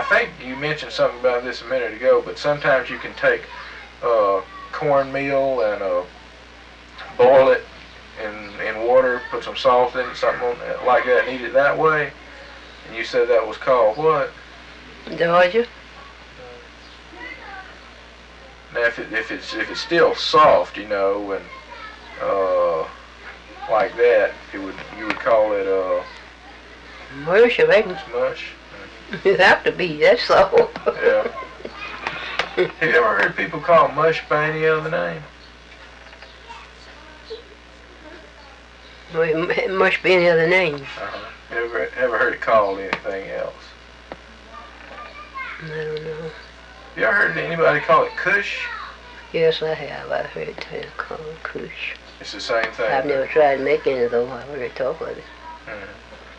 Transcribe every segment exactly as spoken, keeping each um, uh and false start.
think you mentioned something about this a minute ago, but sometimes you can take uh, cornmeal and uh, boil it in in water, put some salt in it, something on it, like that, and eat it that way. And you said that was called what? Georgia. Now, if it, if it's if it's still soft, you know, and uh, like that, it would you would call it uh, Mush, I reckon. mush. It have to be. That's so. Yeah. Have you ever heard people call mush by any other name? Well, it it must be any other name. Uh-huh. Ever ever heard it called anything else? I don't know. You ever heard anybody call it Kush? Yes, I have. I've heard it called Kush. It's the same thing. I've never tried making it though. I've heard talk of it. Mm-hmm.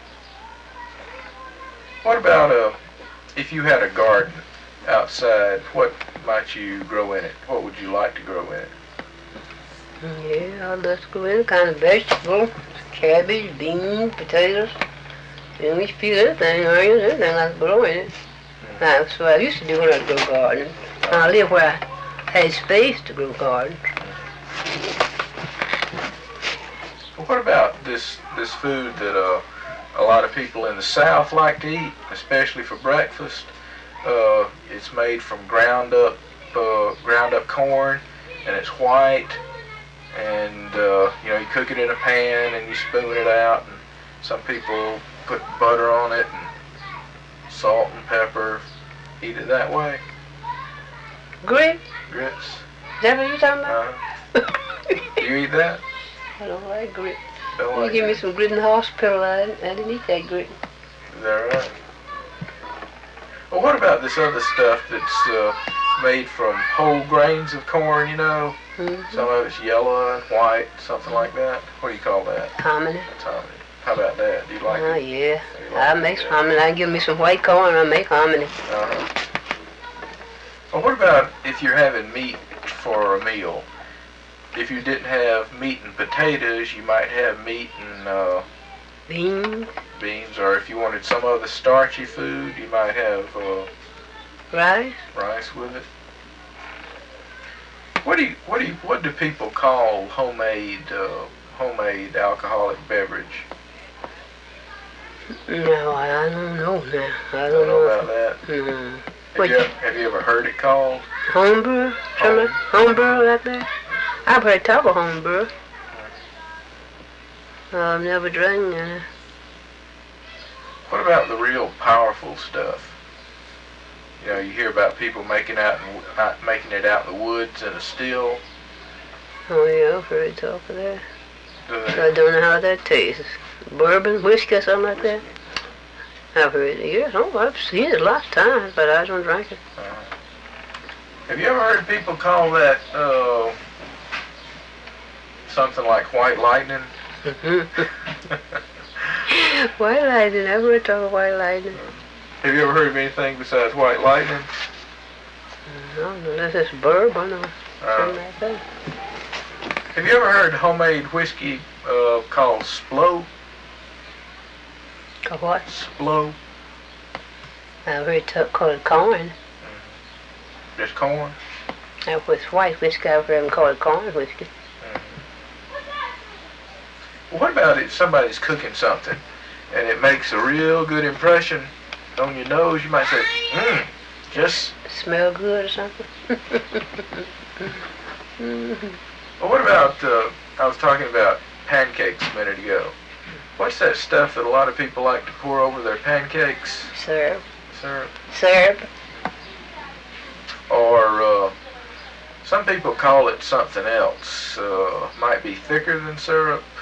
What about uh, if you had a garden outside? What might you grow in it? What would you like to grow in it? Yeah, let's go in kind of vegetable, cabbage, beans, potatoes, and we feed anything, onions, anything I can grow in it. That's what I used to do when I'd grow garden. I live where I had space to grow garden. Well, what about this this food that uh, a lot of people in the South like to eat, especially for breakfast? Uh, it's made from ground up uh, ground up corn, and it's white. And uh, you know, you cook it in a pan and you spoon it out. And some people put butter on it and salt and pepper. Eat it that way. Grit? Grits. Is that what you're talking about? Uh, you eat that? I don't like grit. Don't You like give me it? some grit in the hospital, I didn't, I didn't eat that grit. Is that right? Well, what about this other stuff that's uh, made from whole grains of corn, you know? Mm-hmm. Some of it's yellow and white, something like that. What do you call that? Hominy. Hominy. How about that? Do you like Oh, it? yeah. You like I it? make Yeah. hominy. I give me some white corn, I make hominy. Uh-huh. Well, what about if you're having meat for a meal? If you didn't have meat and potatoes, you might have meat and uh, Beans, beans, or if you wanted some other starchy food, you might have uh, rice. rice with it. What do you, what do you, what do people call homemade, uh, homemade alcoholic beverage? No, I don't know now. I I don't don't know know. about that. Mm. Have What you, you- ever, have you ever heard it called? Homebrew? Something? Homebrew out there? I've heard talk of homebrew. I've never drank any. What about the real powerful stuff? You know, you hear about people making out, in, uh, making it out in the woods in a still. Oh yeah, I've heard talk of that. Do I they? don't know how that tastes. Bourbon, whiskey, or something like that? I've heard it. Yes, oh, I've seen it a lot of times, but I don't drink it. Uh, have you ever heard people call that uh, something like white lightning? White lightning, I've heard talk of white lightning. Have you ever heard of anything besides white lightning? I don't know, unless it's bourbon or Uh, something like that. have you ever heard homemade whiskey uh, called Splo? Or what? Splo? I've heard talk called corn. Just corn? That was white whiskey, I've heard them call it corn whiskey. What about if somebody's cooking something and it makes a real good impression on your nose? You might say, mmm, just... Smell good or something? Well, what about, uh, I was talking about pancakes a minute ago. What's that stuff that a lot of people like to pour over their pancakes? Syrup. Syrup. Syrup. Or uh, some people call it something else. Uh, might be thicker than syrup.